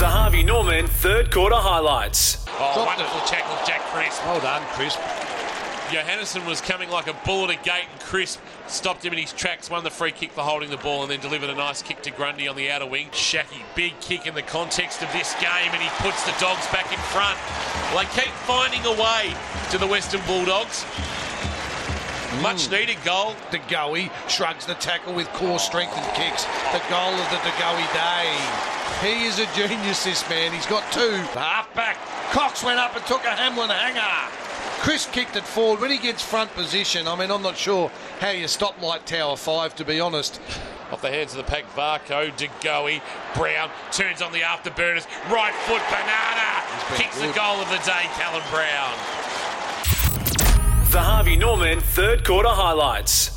The Harvey Norman third quarter highlights. Oh, wonderful tackle, Jack Crisp. Well done, Crisp. Johannesson was coming like a bull at a gate, and Crisp stopped him in his tracks, won the free kick for holding the ball, and then delivered a nice kick to Grundy on the outer wing. Shaki, big kick in the context of this game, and he puts the Dogs back in front. Well, they keep finding a way to the Western Bulldogs. Much needed goal. De Goey shrugs the tackle with core strength and kicks. The goal of the De Goey day. He is a genius, this man. He's got two. The half-back. Cox went up and took a Hamlin hanger. Chris kicked it forward. When he gets front position, I'm not sure how you stop Light Tower 5, to be honest. Off the hands of the pack, Varco, De Goey, Brown turns on the afterburners. Right foot, banana. Kicks the goal of the day, Callum Brown. The Harvey Norman third quarter highlights.